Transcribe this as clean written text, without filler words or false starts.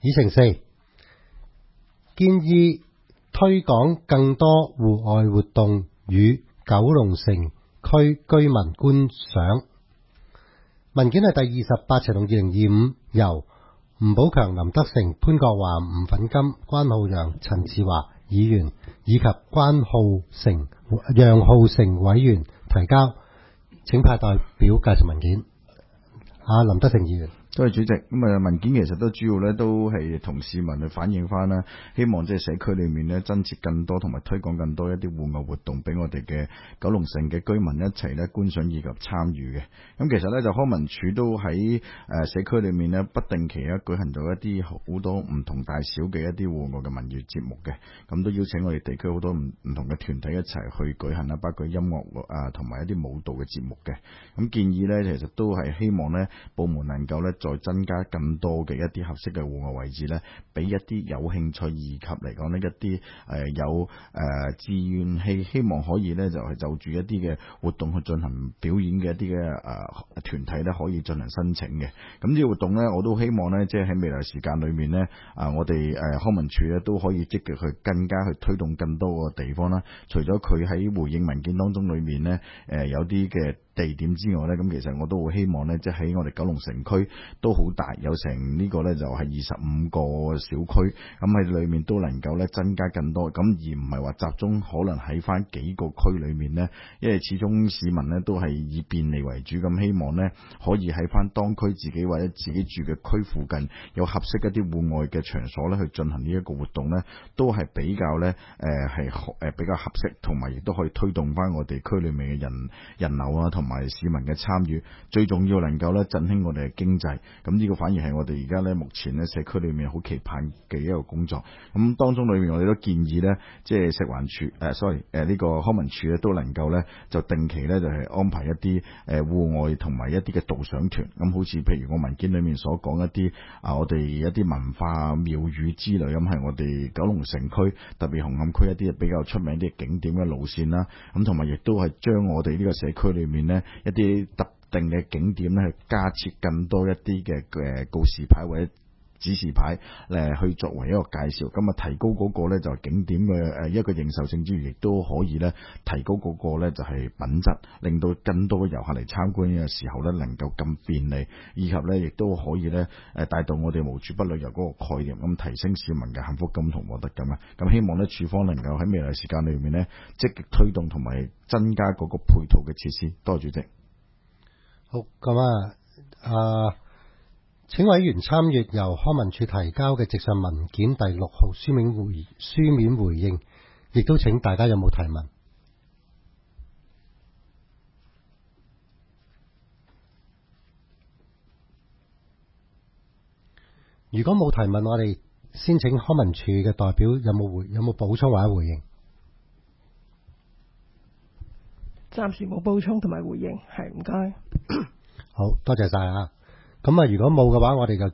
議程4，建議推廣更多戶外活動與九龍城區居民觀賞。文件係第28/2025，由吳寶強、林德成、潘國華、吳粉金、關浩洋、陳志華議員以及楊浩成委員提交，請派代表介紹文件。林德成議員。 多謝主席。文件其實都主要咧都係同市民去反映翻啦，希望即係社區裏面咧增設更多同埋推廣更多一啲戶外活動俾我哋嘅九龍城嘅居民一齊咧觀賞以及參與嘅。咁其實咧就康文署都喺社區裏面咧不定期舉行咗一啲好多唔同大小嘅一啲戶外嘅文娛節目嘅，咁都邀請我哋地區好多唔同嘅團體一齊去舉行啦，包括音樂同埋一啲舞蹈嘅節目嘅。咁建議咧其實都係希望咧部門能夠咧再增加更多嘅一啲合適嘅戶外位置咧，俾一啲有興趣以及嚟講呢一啲有志願希望可以咧就住一啲嘅活動去進行表演嘅一啲嘅團體咧可以進行申請嘅。咁呢個活動咧我都希望咧即係喺未來時間裏面咧我哋康文署咧都可以積極去更加去推動更多個地方啦。除咗佢喺回應文件當中裏面咧有啲嘅地點之外咧，咁其實我都好希望咧，即係喺我哋九龍城區都好大，有成呢個咧就係25個小區，咁喺裏面都能夠咧增加更多，咁而唔係話集中可能喺翻幾個區裏面咧，因為始終市民咧都係以便利為主，咁希望咧可以喺翻當區自己或者自己住嘅區附近有合適一啲戶外嘅場所咧去進行呢一個活動咧，都係比較咧比較合適，同埋亦都可以推動翻我哋區裏面嘅人流啊，同埋市民嘅參與，最重要能夠咧振興我哋嘅經濟。咁呢個反而係我哋而家咧目前咧社區裏面好期盼嘅一個工作。咁當中裏面我哋都建議咧，即係食環署呢個康文署咧都能夠咧就定期咧就係安排一啲戶外同埋一啲嘅導賞團。咁好似譬如我文件裏面所講一啲我哋一啲文化廟宇之類，咁係我哋九龍城區特別紅磡區一啲比較出名啲景點嘅路線啦。咁同埋亦都係將我哋呢個社區裏面咧一啲特定嘅景點咧，去加設更多一啲嘅告示牌或者指示牌去作為一個介紹，咁提高嗰個咧就係景點嘅一個認受性之餘，亦都可以咧提高嗰個咧就係品質，令到更多嘅遊客嚟參觀嘅時候咧能夠咁便利，以及咧亦都可以咧帶動我哋無處不旅遊嗰個概念，咁提升市民嘅幸福感同獲得感啊！咁希望咧署方能夠喺未來時間裏面咧積極推動同埋增加嗰個配套嘅設施。多謝主席。 好，咁請委員參閱由康文署提交嘅直上文件第6號書面回應，亦都請大家有冇提問？如果冇提問，我哋先請康文署嘅代表有冇補充或者回應？ 暫時冇補充同埋回應，係唔該。 好多謝晒啊！咁如果冇嘅話，我哋就